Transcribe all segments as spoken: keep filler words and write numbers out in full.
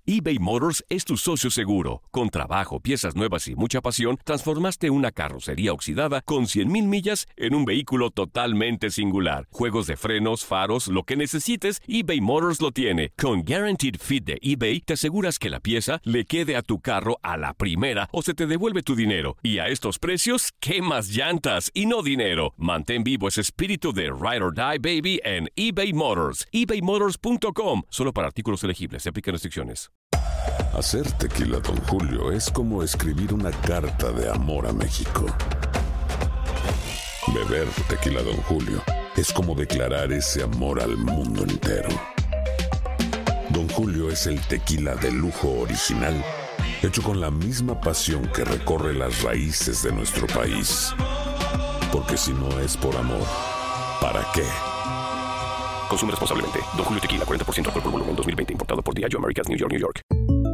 eBay Motors es tu socio seguro. Con trabajo, piezas nuevas y mucha pasión, transformaste una carrocería oxidada con cien mil millas en un vehículo totalmente singular. Juegos de frenos, faros, lo que necesites, eBay Motors lo tiene. Con Guaranteed Fit de eBay, te aseguras que la pieza le quede a tu carro a la primera o se te devuelve tu dinero. Y a estos precios, ¿qué más llantas y no dinero? Mantén vivo ese espíritu de Ride or Die, baby, en eBay Motors. ebay motors punto com. Solo para artículos elegibles. Se aplican restricciones. Hacer tequila Don Julio es como escribir una carta de amor a México. Beber tequila Don Julio es como declarar ese amor al mundo entero. Don Julio es el tequila de lujo original, hecho con la misma pasión que recorre las raíces de nuestro país. Porque si no es por amor, ¿para qué? Consume responsablemente. Don Julio Tequila, cuarenta por ciento alcohol por volumen, dos mil veinte. Importado por Diageo Americas, New York, New York.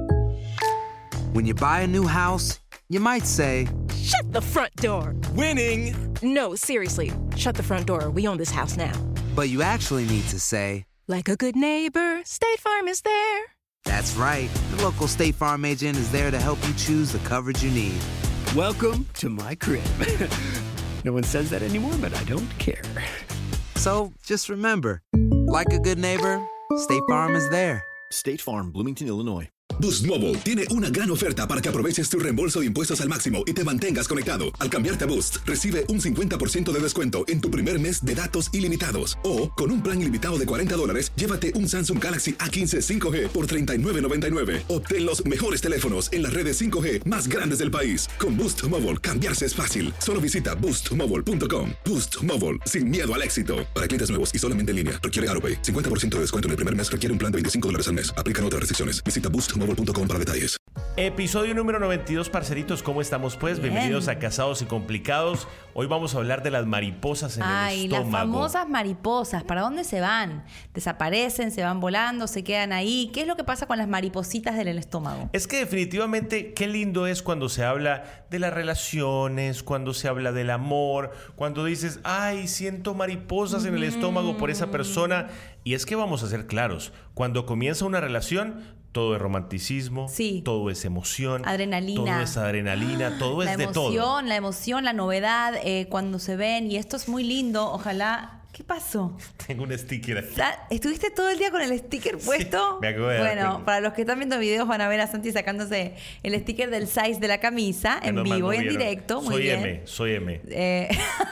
When you buy a new house, you might say, "Shut the front door." Winning! No, seriously. Shut the front door. We own this house now. But you actually need to say, like a good neighbor, State Farm is there. That's right. The local State Farm agent is there to help you choose the coverage you need. Welcome to my crib. No one says that anymore, but I don't care. So just remember, like a good neighbor, State Farm is there. State Farm, Bloomington, Illinois. Boost Mobile tiene una gran oferta para que aproveches tu reembolso de impuestos al máximo y te mantengas conectado. Al cambiarte a Boost, recibe un cincuenta por ciento de descuento en tu primer mes de datos ilimitados. O, con un plan ilimitado de cuarenta dólares, llévate un Samsung Galaxy A quince cinco G por treinta y nueve noventa y nueve. Obtén los mejores teléfonos en las redes cinco G más grandes del país. Con Boost Mobile, cambiarse es fácil. Solo visita boost mobile punto com. Boost Mobile, sin miedo al éxito. Para clientes nuevos y solamente en línea, requiere AutoPay. cincuenta por ciento de descuento en el primer mes, requiere un plan de veinticinco dólares al mes. Aplican otras restricciones. Visita boost mobile punto com para detalles. Episodio número noventa y dos, parceritos, ¿cómo estamos pues? Bien. Bienvenidos a Casados y Complicados. Hoy vamos a hablar de las mariposas en Ay, el estómago. las famosas mariposas, ¿para dónde se van? Desaparecen, se van volando, se quedan ahí. ¿Qué es lo que pasa con las maripositas del estómago? Es que definitivamente qué lindo es cuando se habla de las relaciones, cuando se habla del amor, cuando dices, ay, siento mariposas en el estómago por esa persona. Y es que vamos a ser claros, cuando comienza una relación, todo es romanticismo, sí. todo es emoción, adrenalina, todo es adrenalina, todo la es de todo. La emoción, la emoción, la novedad, eh, cuando se ven, y esto es muy lindo, ojalá. ¿Qué pasó? Tengo un sticker aquí. ¿Estuviste todo el día con el sticker puesto? Sí, me acabo de dar Bueno, cuenta. para los que están viendo videos van a ver a Santi sacándose el sticker del size de la camisa en vivo y en directo. Muy soy bien. M, soy M. Eh,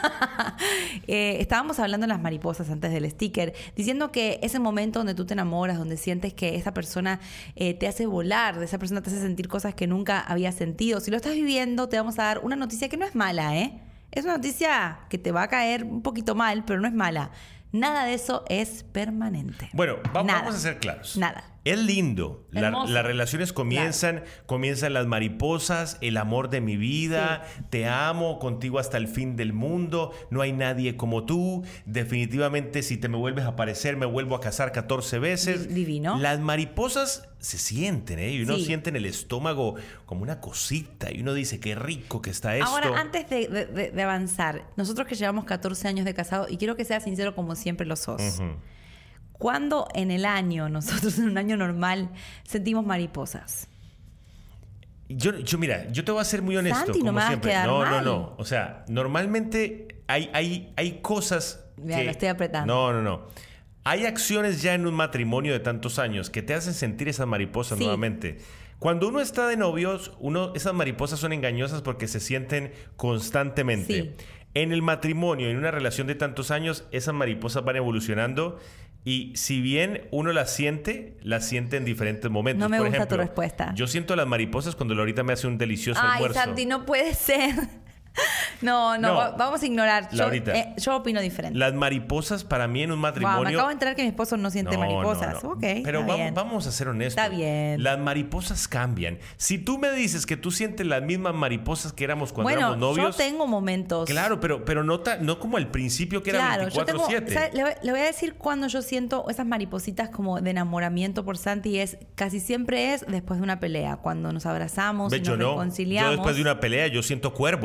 eh, estábamos hablando de las mariposas antes del sticker, diciendo que ese momento donde tú te enamoras, donde sientes que esa persona eh, te hace volar, de esa persona te hace sentir cosas que nunca habías sentido. Si lo estás viviendo, te vamos a dar una noticia que no es mala, ¿eh? Es una noticia que te va a caer un poquito mal, pero no es mala. Nada de eso es permanente. Bueno, va, Nada. vamos a ser claros. Nada. Es lindo. La, las relaciones comienzan, claro. comienzan las mariposas, el amor de mi vida, sí. Te amo, contigo hasta el fin del mundo, no hay nadie como tú. Definitivamente, si te me vuelves a aparecer, me vuelvo a casar catorce veces. Divino. Las mariposas se sienten, ¿eh? Y uno sí. siente en el estómago como una cosita y uno dice, qué rico que está esto. Ahora, antes de, de, de avanzar, nosotros que llevamos catorce años de casado, y quiero que seas sincero como siempre lo sos. Uh-huh. ¿Cuándo en el año, nosotros en un año normal, sentimos mariposas? Yo, yo mira, yo te voy a ser muy honesto. Santi, como no me vas a siempre. quedar no, mal. no, no. O sea, normalmente hay, hay, hay cosas. Mira, que... lo estoy apretando. No, no, no. Hay acciones ya en un matrimonio de tantos años que te hacen sentir esas mariposas sí. nuevamente. Cuando uno está de novios, uno, esas mariposas son engañosas porque se sienten constantemente. Sí. En el matrimonio, en una relación de tantos años, esas mariposas van evolucionando. Y si bien uno las siente, las siente en diferentes momentos. No me Por gusta ejemplo, tu respuesta. Yo siento las mariposas cuando Laurita me hace un delicioso Ay, almuerzo. Santi, no puede ser. No, no, No. va- vamos a ignorar. Yo, Laurita, eh, yo opino diferente. Las mariposas para mí en un matrimonio... Wow, me acabo de enterar que mi esposo no siente No, mariposas. no, no. Ok, Pero está vamos, bien. vamos a ser honestos. Está bien. Las mariposas cambian. Si tú me dices que tú sientes las mismas mariposas que éramos cuando Bueno, éramos novios... yo tengo momentos. Claro, pero, pero no, ta- no como al principio que era Claro, yo veinticuatro tengo, siete. ¿sabe? Le, voy- le voy a decir cuando yo siento esas maripositas como de enamoramiento por Santi. Es casi siempre es después de una pelea, cuando nos abrazamos y ¿Ves? nos Yo no. reconciliamos. Yo después de una pelea yo siento cuervos.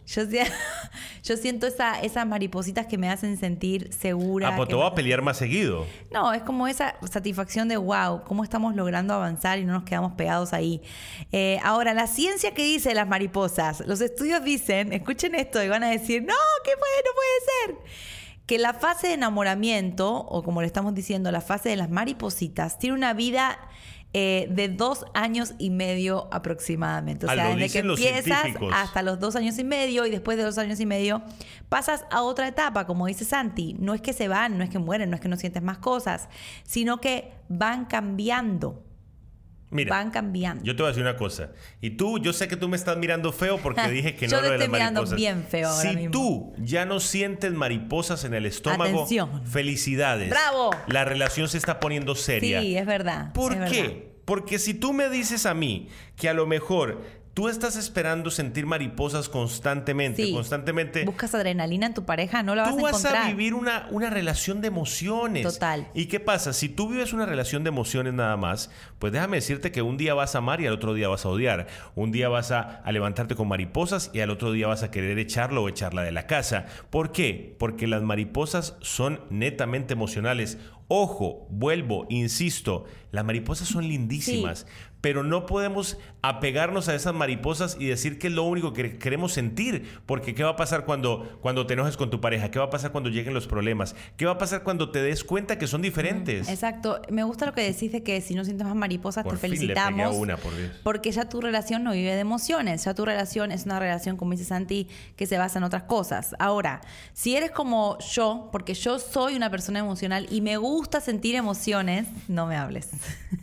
Yo, yo siento esa, esas maripositas que me hacen sentir segura. Ah, pues te voy a pelear más seguido. No, es como esa satisfacción de wow, cómo estamos logrando avanzar y no nos quedamos pegados ahí. Eh, ahora, la ciencia que dice de las mariposas. Los estudios dicen, escuchen esto y van a decir, no, ¿qué puede? No puede ser. Que la fase de enamoramiento, o como le estamos diciendo, la fase de las maripositas, tiene una vida eh, de dos años y medio aproximadamente. O Ah, sea, lo desde que dicen los empiezas científicos. hasta los dos años y medio, y después de dos años y medio pasas a otra etapa, como dice Santi. No es que se van, no es que mueren, no es que no sientes más cosas, sino que van cambiando. Mira, van cambiando. Yo te voy a decir una cosa. Y tú, yo sé que tú me estás mirando feo porque dije que no Yo lo te de las estoy mirando mariposas. bien feo ahora Si mismo. tú ya no sientes mariposas en el estómago, Atención. felicidades. ¡Bravo! La relación se está poniendo seria. Sí, es verdad. ¿Por es qué? verdad. Porque si tú me dices a mí que a lo mejor tú estás esperando sentir mariposas constantemente, Sí. constantemente... Buscas adrenalina en tu pareja, no la vas Tú a vas encontrar. a vivir una, una relación de emociones. Total. ¿Y qué pasa? Si tú vives una relación de emociones nada más, pues déjame decirte que un día vas a amar y al otro día vas a odiar. Un día vas a, a levantarte con mariposas y al otro día vas a querer echarlo o echarla de la casa. ¿Por qué? Porque las mariposas son netamente emocionales. Ojo, vuelvo, insisto, las mariposas son lindísimas, sí. Pero no podemos apegarnos a esas mariposas y decir que es lo único que queremos sentir, porque ¿qué va a pasar cuando, cuando te enojes con tu pareja? ¿Qué va a pasar cuando lleguen los problemas? ¿Qué va a pasar cuando te des cuenta que son diferentes? Mm, exacto. Me gusta lo que decís de que si no sientes más mariposas, por te fin felicitamos. Le pegué a una, por Dios. Porque ya tu relación no vive de emociones, ya tu relación es una relación, como dice Santi, que se basa en otras cosas. Ahora, si eres como yo, porque yo soy una persona emocional y me gusta sentir emociones, no me hables.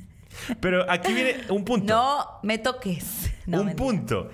Pero aquí viene un punto. No me toques. No, un mentira. punto.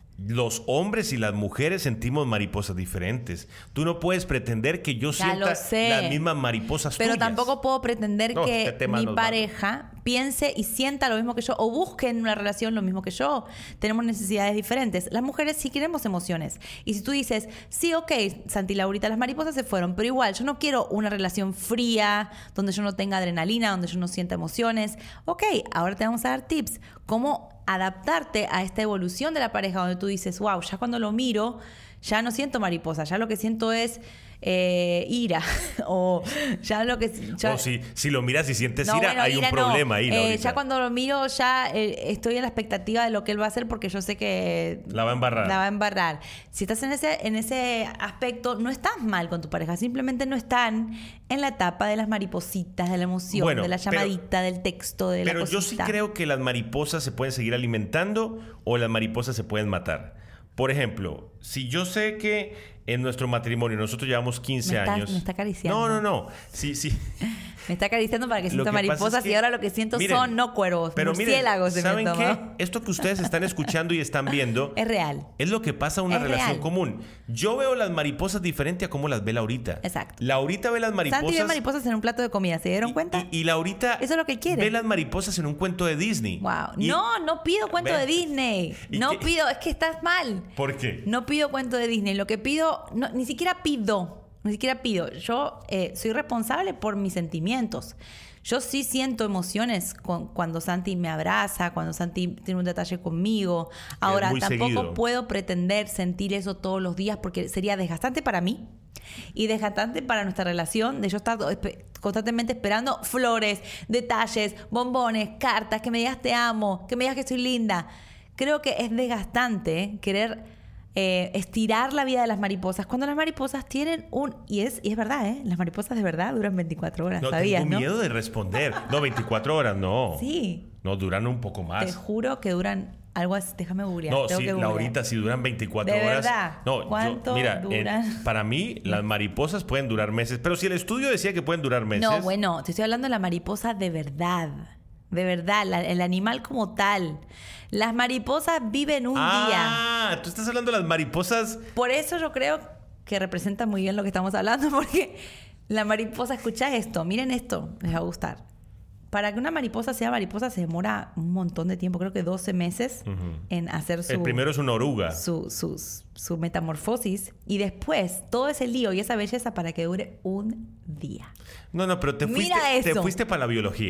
Los hombres y las mujeres sentimos mariposas diferentes. Tú no puedes pretender que yo Ya sienta lo sé. las mismas mariposas Pero tuyas. tampoco puedo pretender No, que este tema mi nos va. pareja piense y sienta lo mismo que yo o busque en una relación lo mismo que yo. Tenemos necesidades diferentes. Las mujeres sí queremos emociones. Y si tú dices, sí, ok, Santi Laurita, las mariposas se fueron, pero igual yo no quiero una relación fría, donde yo no tenga adrenalina, donde yo no sienta emociones. Ok, ahora te vamos a dar tips. ¿Cómo adaptarte a esta evolución de la pareja donde tú dices, wow, ya cuando lo miro, ya no siento mariposa, ya lo que siento es eh, ira. O ya lo que... Ya... O si, si lo miras y sientes No, ira, bueno, hay ira un no. problema ahí. Eh, Laurita. ya cuando lo miro, ya eh, estoy en la expectativa de lo que él va a hacer porque yo sé que... La va a embarrar. La va a embarrar. Si estás en ese, en ese aspecto, no estás mal con tu pareja. Simplemente no están en la etapa de las maripositas, de la emoción, Bueno, de la pero- llamadita, del texto, de Pero la yo cosita. sí creo que las mariposas se pueden seguir alimentando o las mariposas se pueden matar. Por ejemplo, si yo sé que en nuestro matrimonio nosotros llevamos quince Me está- años... me está acariciando. No, no, no. Sí, sí. Me está acariciando para que Lo sienta que pasa mariposas es que- y ahora lo que siento miren, son no cuervos, pero miren, murciélagos. se me ¿saben qué? tomó. Esto que ustedes están escuchando y están viendo... Es real. Es lo que pasa en una Es relación real. común. Yo veo las mariposas diferente a cómo las ve Laurita. Exacto. Laurita ve las mariposas... Santi ve mariposas en un plato de comida, ¿se dieron y- cuenta? Y, y Laurita Eso es lo que él quiere. ve las mariposas en un cuento de Disney. Wow. Y- No, no pido cuento Ve. de Disney. ¿Y No qué? pido, es que estás mal. ¿Por qué? No pido cuento de Disney. Lo que pido, no, ni siquiera pido. Ni siquiera pido. Yo eh, soy responsable por mis sentimientos. Yo sí siento emociones con- cuando Santi me abraza, cuando Santi tiene un detalle conmigo. Ahora, muy tampoco seguido. puedo pretender sentir eso todos los días porque sería desgastante para mí y desgastante para nuestra relación de yo estar espe- constantemente esperando flores, detalles, bombones, cartas, que me digas te amo, que me digas que soy linda. Creo que es desgastante querer eh, estirar la vida de las mariposas cuando las mariposas tienen un... Y es, y es verdad, ¿eh? Las mariposas de verdad duran veinticuatro horas, No, ¿sabías, tengo no? miedo de responder. No, veinticuatro horas, no. Sí. No, duran un poco Te más. juro que duran algo así. Déjame googlear. No, tengo sí, que googlear. Laurita, si duran veinticuatro ¿De horas. verdad? No, yo- ¿Cuánto mira, en- duran? para mí las mariposas pueden durar meses, pero si el estudio decía que pueden durar meses. No, bueno, te estoy hablando de la mariposa de verdad. De verdad, la- el animal como tal. Las mariposas viven un día. Ah, tú estás hablando de las mariposas. Por eso yo creo que representa muy bien lo que estamos hablando, porque la mariposa, escucha esto, miren esto, les va a gustar. Para que una mariposa sea mariposa se demora un montón de tiempo, creo que doce meses en hacer su... El primero es una oruga. su, su, su metamorfosis y después todo ese lío y esa belleza para que dure un día. No, no, pero te Mira fuiste, te eso. fuiste para la biología.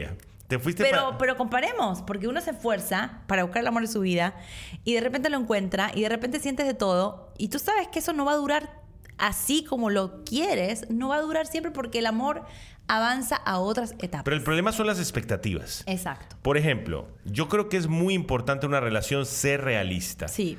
Te fuiste Pero, pa- pero comparemos, porque uno se esfuerza para buscar el amor de su vida y de repente lo encuentra y de repente sientes de todo y tú sabes que eso no va a durar así como lo quieres, no va a durar siempre porque el amor avanza a otras etapas. Pero el problema son las expectativas. Exacto. Por ejemplo, yo creo que es muy importante en una relación ser realista. Sí.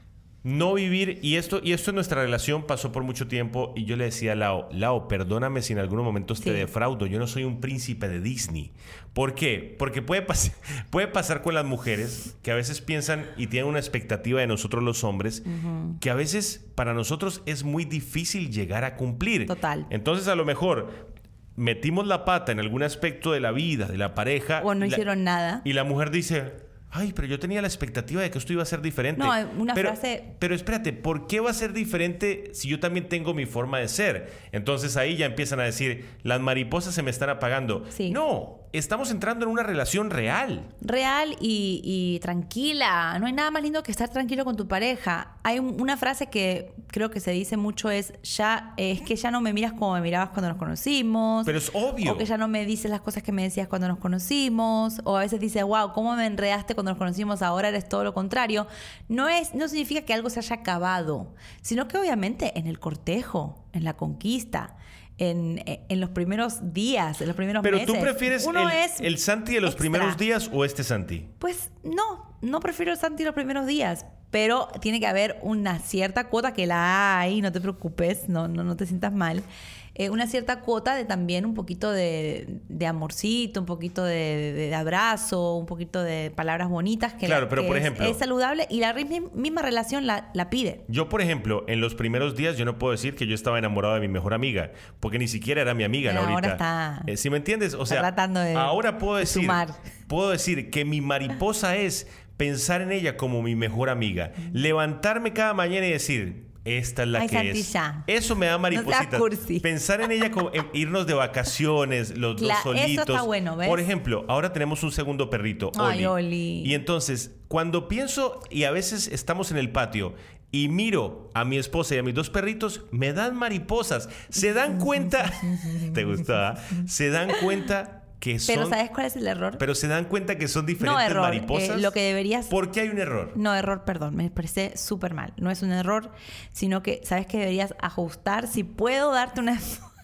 No vivir, y esto, y esto en nuestra relación pasó por mucho tiempo, y yo le decía a Lau, Lau, perdóname si en algunos momentos te Sí. defraudo, yo no soy un príncipe de Disney. ¿Por qué? Porque puede, pas- puede pasar con las mujeres que a veces piensan y tienen una expectativa de nosotros los hombres, uh-huh. que a veces para nosotros es muy difícil llegar a cumplir. Total. Entonces a lo mejor metimos la pata en algún aspecto de la vida, de la pareja. O no la, hicieron nada. Y la mujer dice... Ay, pero yo tenía la expectativa de que esto iba a ser diferente. No, una pero, frase... Pero espérate, ¿por qué va a ser diferente si yo también tengo mi forma de ser? Entonces ahí ya empiezan a decir, las mariposas se me están apagando. Sí. No, estamos entrando en una relación real. Real y, y tranquila. No hay nada más lindo que estar tranquilo con tu pareja. Hay un, una frase que creo que se dice mucho es, ya, eh, es que ya no me miras como me mirabas cuando nos conocimos. Pero es obvio. O que ya no me dices las cosas que me decías cuando nos conocimos. O a veces dices, wow, ¿cómo me enredaste cuando nos conocimos? Ahora eres todo lo contrario. No es, no significa que algo se haya acabado, sino que obviamente en el cortejo, en la conquista, en, en los primeros días, en los primeros Pero meses. ¿tú prefieres uno el, es el Santi de los extra. primeros días o este Santi? Pues no, no prefiero el Santi los primeros días, pero tiene que haber una cierta cuota que la hay, no te preocupes, no, no, no te sientas mal. Eh, una cierta cuota de también un poquito de, de amorcito, un poquito de, de, de abrazo, un poquito de palabras bonitas que, claro, la, pero que por es, ejemplo, es saludable y la misma relación la, la pide. Yo, por ejemplo, en los primeros días yo no puedo decir que yo estaba enamorado de mi mejor amiga, porque ni siquiera era mi amiga. Pero ahorita. ahora está... Eh, ¿Sí me entiendes? O sea, tratando de, ahora puedo decir, sumar. puedo decir que mi mariposa es pensar en ella como mi mejor amiga, levantarme cada mañana y decir... Esta es la Ay, que Santi, es. ya. Eso me da maripositas. No cursi. Pensar en ella como en irnos de vacaciones, los Cla- dos solitos. eso está bueno, ¿ves? Por ejemplo, ahora tenemos un segundo perrito, Oli. Ay, Oli. Y entonces, cuando pienso y a veces estamos en el patio y miro a mi esposa y a mis dos perritos, me dan mariposas. Se dan cuenta. ¿Te gustaba? Se dan cuenta que son. Pero ¿sabes cuál es el error? Pero se dan cuenta que son diferentes no error, mariposas. Eh, lo que deberías... ¿Por qué hay un error? No, error, perdón, me parece súper mal. No es un error, sino que sabes que deberías ajustar. Si puedo darte una...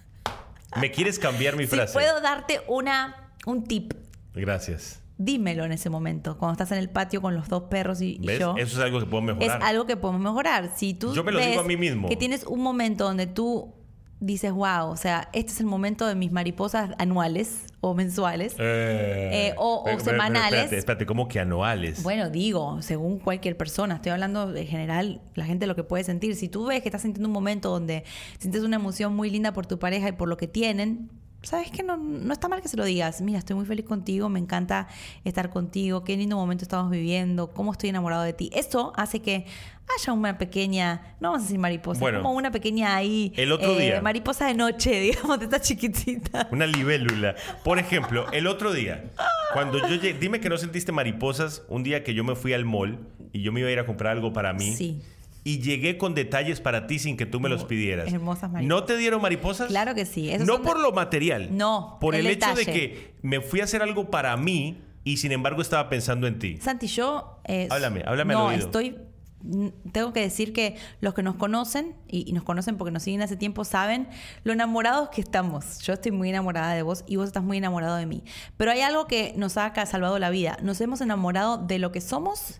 ¿Me quieres cambiar mi frase? Si puedo darte una, un tip. Gracias. Dímelo en ese momento, cuando estás en el patio con los dos perros y, y ¿Ves? yo. Eso es algo que puedo mejorar. Es algo que podemos mejorar. Si tú yo me lo ves digo a mí mismo. que tienes un momento donde tú dices, wow, o sea, este es el momento de mis mariposas anuales o mensuales Eh, eh, o, o eh, semanales. Espérate, espérate, ¿cómo que anuales? Bueno, digo, según cualquier persona, estoy hablando en general, la gente lo que puede sentir. Si tú ves que estás sintiendo un momento donde sientes una emoción muy linda por tu pareja y por lo que tienen, ¿sabes qué? No, no está mal que se lo digas. Mira, estoy muy feliz contigo, me encanta estar contigo, qué lindo momento estamos viviendo, cómo estoy enamorado de ti. Eso hace que haya una pequeña, no vamos a decir mariposa, bueno, como una pequeña ahí. El otro eh, día. Mariposa de noche, digamos, de esta chiquitita. Una libélula. Por ejemplo, el otro día, cuando yo llegué, dime que no sentiste mariposas un día que yo me fui al mall y yo me iba a ir a comprar algo para mí. Sí. Y llegué con detalles para ti sin que tú me los pidieras. Hermosas mariposas. ¿No te dieron mariposas? Claro que sí. Esos No son por de... lo material. No, Por el, el hecho de detalle. que me fui a hacer algo para mí y sin embargo estaba pensando en ti. Santi, yo... Eh, Háblame, háblame no, al oído. estoy... Tengo que decir que los que nos conocen, y, y nos conocen porque nos siguen hace tiempo, saben lo enamorados que estamos. Yo estoy muy enamorada de vos y vos estás muy enamorado de mí. Pero hay algo que nos ha salvado la vida. Nos hemos enamorado de lo que somos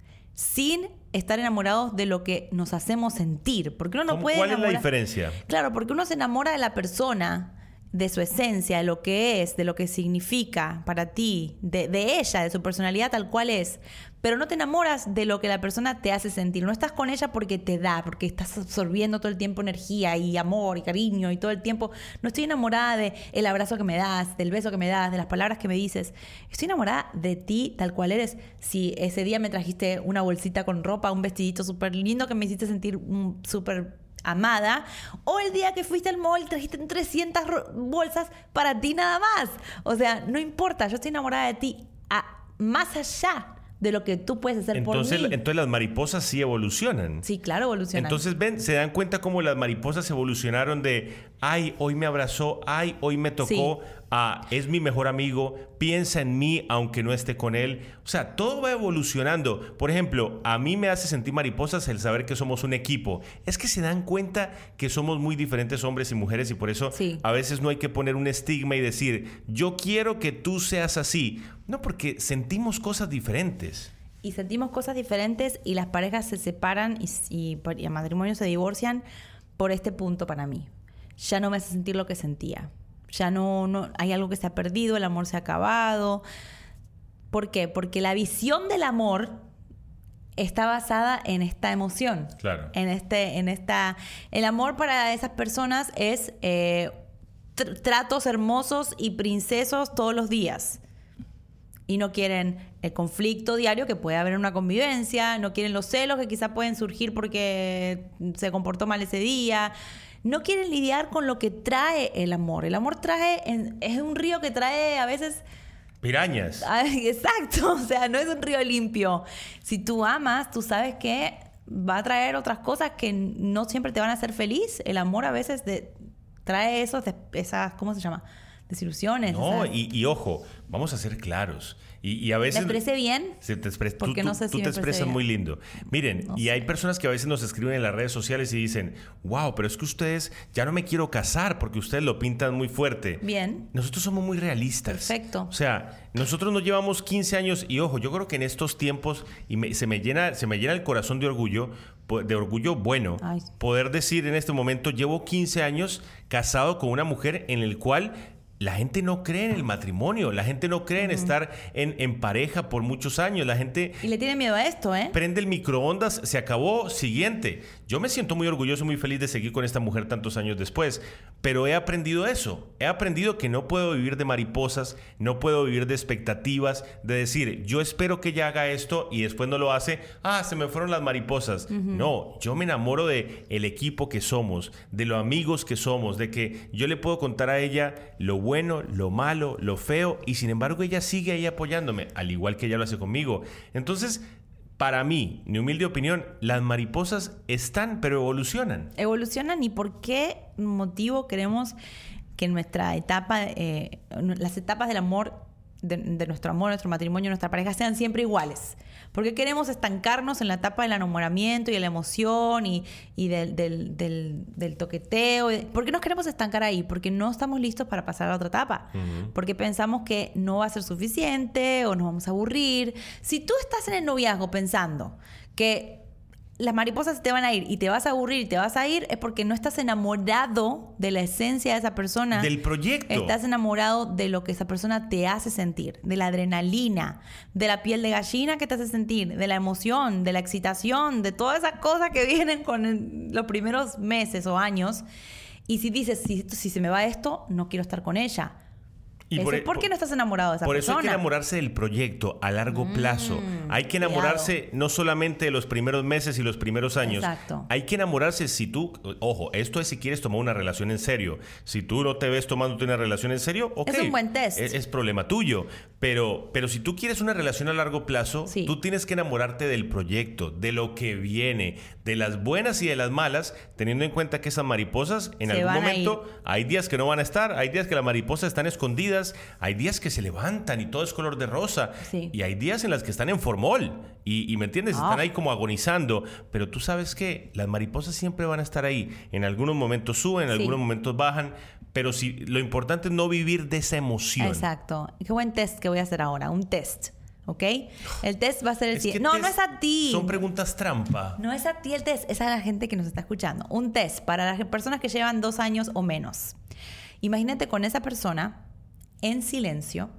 sin estar enamorados de lo que nos hacemos sentir. Porque uno no puede ¿Cuál enamorar... es la diferencia? Claro, porque uno se enamora de la persona, de su esencia, de lo que es, de lo que significa para ti, de, de ella, de su personalidad tal cual es. Pero no te enamoras de lo que la persona te hace sentir. No estás con ella porque te da, porque estás absorbiendo todo el tiempo energía y amor y cariño y todo el tiempo. No estoy enamorada de el abrazo que me das, del beso que me das, de las palabras que me dices. Estoy enamorada de ti tal cual eres. Si ese día me trajiste una bolsita con ropa, un vestidito súper lindo que me hiciste sentir um, súper amada, o el día que fuiste al mall trajiste trescientas bolsas para ti nada más. O sea, no importa, yo estoy enamorada de ti a, más allá de lo que tú puedes hacer entonces, por mí. Entonces las mariposas sí evolucionan. Sí, claro, evolucionan. Entonces, ven, se dan cuenta cómo las mariposas evolucionaron de ay, hoy me abrazó, ay, hoy me tocó, sí. ah, es mi mejor amigo, piensa en mí aunque no esté con él. O sea, todo va evolucionando. Por ejemplo, a mí me hace sentir mariposas el saber que somos un equipo. Es que se dan cuenta que somos muy diferentes hombres y mujeres y por eso sí. a veces no hay que poner un estigma y decir, yo quiero que tú seas así. No, porque sentimos cosas diferentes. Y sentimos cosas diferentes y las parejas se separan y, y, y el matrimonio se divorcian por este punto para mí. Ya no me hace sentir lo que sentía. Ya no, no hay algo que se ha perdido, el amor se ha acabado. ¿Por qué? Porque la visión del amor está basada en esta emoción. Claro. En este, en esta, el amor para esas personas es eh, tr- tratos hermosos y princesos todos los días. Y no quieren el conflicto diario que puede haber en una convivencia, no quieren los celos que quizá pueden surgir porque se comportó mal ese día. No quieren lidiar con lo que trae el amor. El amor trae, en, es un río que trae a veces... pirañas. Exacto, o sea, no es un río limpio. Si tú amas, tú sabes que va a traer otras cosas que no siempre te van a hacer feliz. El amor a veces de, trae esos, esas, ¿cómo se llama? Desilusiones. No, y, y ojo, vamos a ser claros. Y, y a veces... ¿Me expresé bien? Se te expres, Porque tú, no sé tú, si tú te expresas bien. muy lindo. Miren, no y sé. Hay personas que a veces nos escriben en las redes sociales y dicen, wow, pero es que ustedes, ya no me quiero casar porque ustedes lo pintan muy fuerte. Bien. Nosotros somos muy realistas. Perfecto. O sea, nosotros nos llevamos quince años y ojo, yo creo que en estos tiempos y me, se, me llena, se me llena el corazón de orgullo, de orgullo bueno, Ay. poder decir en este momento, llevo quince años casado con una mujer en el cual... la gente no cree en el matrimonio, la gente no cree en uh-huh. estar en, en pareja por muchos años, la gente... Y le tiene miedo a esto, ¿eh? Prende el microondas, se acabó, siguiente. Yo me siento muy orgulloso, muy feliz de seguir con esta mujer tantos años después, pero he aprendido eso, he aprendido que no puedo vivir de mariposas, no puedo vivir de expectativas, de decir, yo espero que ella haga esto y después no lo hace, ah, se me fueron las mariposas. Uh-huh. No, yo me enamoro de el equipo que somos, de los amigos que somos, de que yo le puedo contar a ella lo bueno, lo malo, lo feo, y sin embargo ella sigue ahí apoyándome, al igual que ella lo hace conmigo. Entonces, para mí, mi humilde opinión, las mariposas están, pero evolucionan. Evolucionan, ¿y por qué motivo queremos que nuestra etapa, eh, las etapas del amor, de, de nuestro amor, nuestro matrimonio, nuestra pareja, sean siempre iguales? ¿Por qué queremos estancarnos en la etapa del enamoramiento y de la emoción y, y del, del, del, del toqueteo? ¿Por qué nos queremos estancar ahí? Porque no estamos listos para pasar a la otra etapa. Uh-huh. Porque pensamos que no va a ser suficiente o nos vamos a aburrir. Si tú estás en el noviazgo pensando que las mariposas te van a ir y te vas a aburrir y te vas a ir, es porque no estás enamorado de la esencia de esa persona. Del proyecto. Estás enamorado de lo que esa persona te hace sentir, de la adrenalina, de la piel de gallina que te hace sentir, de la emoción, de la excitación, de todas esas cosas que vienen con el, los primeros meses o años. Y si dices, si, si se me va esto, no quiero estar con ella. Y por, ¿Por qué no estás enamorado de esa por persona? Por eso hay que enamorarse del proyecto a largo mm, plazo. Hay que enamorarse cuidado. No solamente de los primeros meses y los primeros años. Exacto. Hay que enamorarse si tú... Ojo, esto es si quieres tomar una relación en serio. Si tú no te ves tomándote una relación en serio, ok. Es un buen test. Es, es problema tuyo. Pero, pero si tú quieres una relación a largo plazo, sí. tú tienes que enamorarte del proyecto, de lo que viene, de las buenas y de las malas, teniendo en cuenta que esas mariposas en Se algún momento... Hay días que no van a estar, hay días que las mariposas están escondidas. Hay días que se levantan y todo es color de rosa. Sí. Y hay días en las que están en formol. Y, y ¿me entiendes? Oh. Están ahí como agonizando. Pero tú sabes que las mariposas siempre van a estar ahí. En algunos momentos suben, en sí. algunos momentos bajan. Pero si, lo importante es no vivir de esa emoción. Exacto. Qué buen test que voy a hacer ahora. Un test. ¿Ok? El test va a ser el siguiente. No, no es a ti. Son preguntas trampa. No es a ti el test. Es a la gente que nos está escuchando. Un test para las personas que llevan dos años o menos. Imagínate con esa persona... en silencio,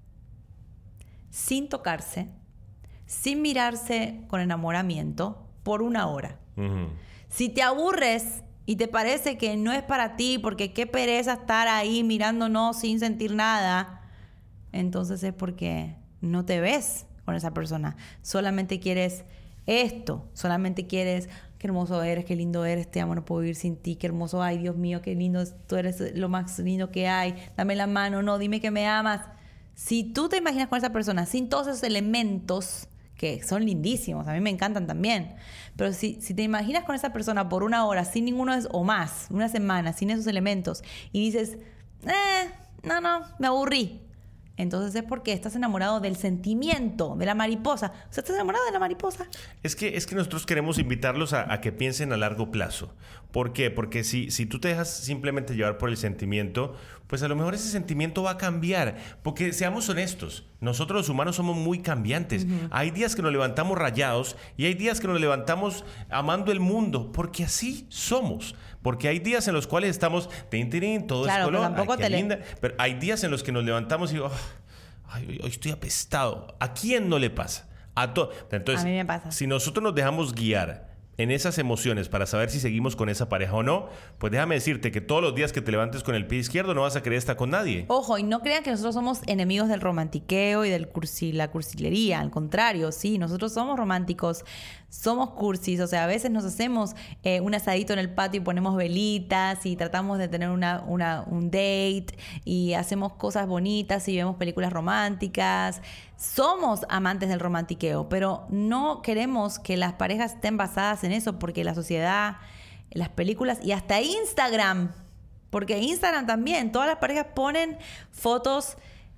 sin tocarse, sin mirarse con enamoramiento, por una hora. Uh-huh. Si te aburres y te parece que no es para ti, porque qué pereza estar ahí mirándonos sin sentir nada, entonces es porque no te ves con esa persona. Solamente quieres esto, solamente quieres... Qué hermoso eres, qué lindo eres, te amo, no puedo vivir sin ti, qué hermoso, ay Dios mío, qué lindo, tú eres lo más lindo que hay, dame la mano, no, dime que me amas. Si tú te imaginas con esa persona sin todos esos elementos que son lindísimos, a mí me encantan también. Pero si, si te imaginas con esa persona por una hora, sin ninguno de, o más, una semana, sin esos elementos, y dices, eh, no, no, me aburrí. Entonces es porque estás enamorado del sentimiento, de la mariposa. O sea, estás enamorado de la mariposa. Es que, es que nosotros queremos invitarlos a, a que piensen a largo plazo. ¿Por qué? Porque si, si tú te dejas simplemente llevar por el sentimiento, pues a lo mejor ese sentimiento va a cambiar. Porque seamos honestos, nosotros los humanos somos muy cambiantes. Uh-huh. Hay días que nos levantamos rayados y hay días que nos levantamos amando el mundo, porque así somos. Porque hay días en los cuales estamos, tin, tin, todo claro, es color, pero tampoco ay, qué te le... linda. Pero hay días en los que nos levantamos y digo, oh, ay, hoy estoy apestado. ¿A quién no le pasa? A todo. Entonces, a mí me pasa. Si nosotros nos dejamos guiar en esas emociones para saber si seguimos con esa pareja o no, pues déjame decirte que todos los días que te levantes con el pie izquierdo no vas a querer estar con nadie. Ojo, y no crean que nosotros somos enemigos del romantiqueo y del cursi, la cursilería. Al contrario, sí, nosotros somos románticos, somos cursis. O sea, a veces nos hacemos eh, un asadito en el patio y ponemos velitas y tratamos de tener una, una, un date y hacemos cosas bonitas y vemos películas románticas. Somos amantes del romantiqueo, pero no queremos que las parejas estén basadas en eso porque la sociedad, las películas y hasta Instagram, porque Instagram también, todas las parejas ponen fotos,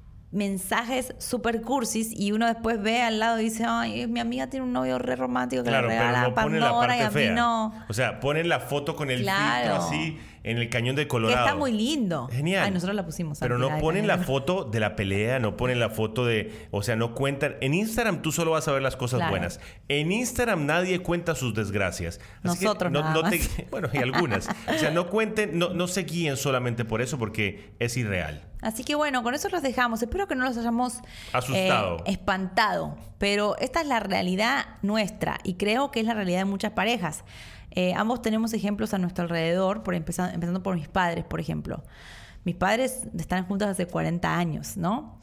mensajes super cursis y uno después ve al lado y dice, ay, mi amiga tiene un novio re romántico que claro, le regala pero no pone la Pandora parte y a fea. mí no. O sea, ponen la foto con el Claro. filtro así en el cañón de Colorado. Que está muy lindo. Genial. Ay, nosotros la pusimos. Pero no Ay, ponen ay, la ay. foto de la pelea, no ponen la foto de... O sea, no cuentan... En Instagram tú solo vas a ver las cosas Claro. buenas. En Instagram nadie cuenta sus desgracias. Así Nosotros que no, nada no más. te, bueno, y algunas. O sea, no cuenten, no, no se guíen solamente por eso porque es irreal. Así que bueno, con eso los dejamos. Espero que no los hayamos Asustado. eh, espantado. Pero esta es la realidad nuestra y creo que es la realidad de muchas parejas. Eh, ambos tenemos ejemplos a nuestro alrededor, por empezar, empezando por mis padres, por ejemplo. Mis padres están juntos hace cuarenta años, ¿no?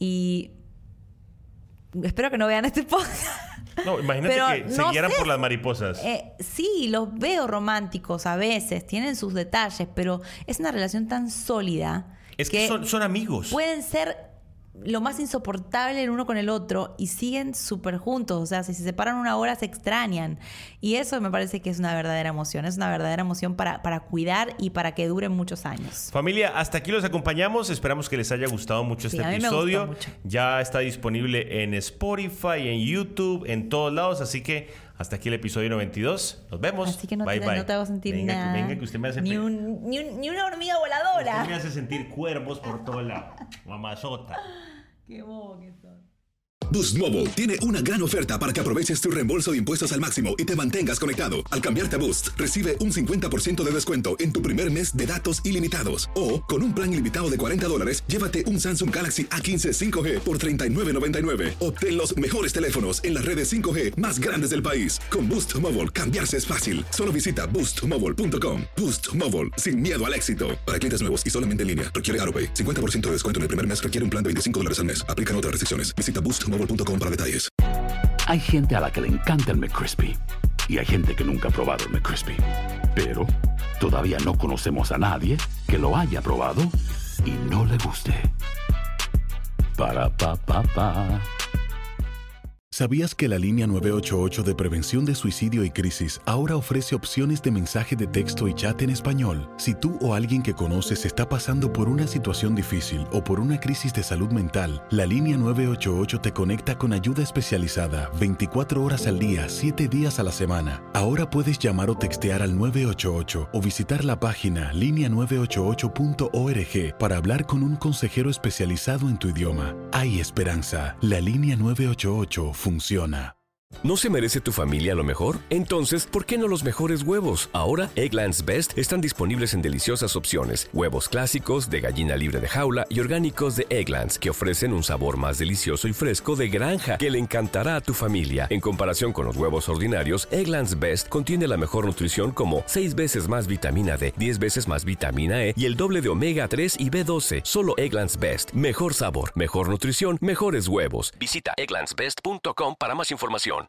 Y espero que no vean este podcast. No, imagínate Pero que se no guiaran sé. por las mariposas. Eh, sí, los veo románticos a veces, tienen sus detalles, pero es una relación tan sólida Es que, que son, son amigos. pueden ser lo más insoportable el uno con el otro y siguen súper juntos. O sea, si se separan una hora se extrañan. Y eso me parece que es una verdadera emoción. Es una verdadera emoción para, para cuidar y para que duren muchos años. Familia, hasta aquí los acompañamos. Esperamos que les haya gustado mucho Sí, este a mí me episodio. gustó mucho. Ya está disponible en Spotify, en YouTube, en todos lados. Así que hasta aquí el episodio noventa y dos. Nos vemos. Así que no, bye, te, bye. no te hago sentir venga, nada. Que, venga, que usted me hace... Ni, fe- un, ni, un- ni una hormiga voladora. Usted me hace sentir cuervos por todo lado. Mamazota. Qué bobo que sos. Boost Mobile tiene una gran oferta para que aproveches tu reembolso de impuestos al máximo y te mantengas conectado. Al cambiarte a Boost, recibe un cincuenta por ciento de descuento en tu primer mes de datos ilimitados. O, con un plan ilimitado de cuarenta dólares, llévate un Samsung Galaxy A quince cinco G por treinta y nueve noventa y nueve. Obtén los mejores teléfonos en las redes cinco G más grandes del país. Con Boost Mobile, cambiarse es fácil. Solo visita boost mobile punto com. Boost Mobile, sin miedo al éxito. Para clientes nuevos y solamente en línea, requiere AutoPay. cincuenta por ciento de descuento en el primer mes requiere un plan de veinticinco dólares al mes. Aplican otras restricciones. Visita boost mobile punto com para detalles. Hay gente a la que le encanta el McCrispy y hay gente que nunca ha probado el McCrispy. Pero todavía no conocemos a nadie que lo haya probado y no le guste. Para pa pa pa. ¿Sabías que la línea nueve ocho ocho de prevención de suicidio y crisis ahora ofrece opciones de mensaje de texto y chat en español? Si tú o alguien que conoces está pasando por una situación difícil o por una crisis de salud mental, la línea nueve ocho ocho te conecta con ayuda especializada veinticuatro horas al día, siete días a la semana. Ahora puedes llamar o textear al nueve ocho ocho o visitar la página línea nueve ocho ocho punto org para hablar con un consejero especializado en tu idioma. Hay esperanza. La línea nueve ocho ocho funciona. ¿No se merece tu familia lo mejor? Entonces, ¿por qué no los mejores huevos? Ahora, Eggland's Best están disponibles en deliciosas opciones. Huevos clásicos, de gallina libre de jaula y orgánicos de Eggland's, que ofrecen un sabor más delicioso y fresco de granja que le encantará a tu familia. En comparación con los huevos ordinarios, Eggland's Best contiene la mejor nutrición como seis veces más vitamina D, diez veces más vitamina E y el doble de omega tres y B doce. Solo Eggland's Best. Mejor sabor, mejor nutrición, mejores huevos. Visita egglands best punto com para más información.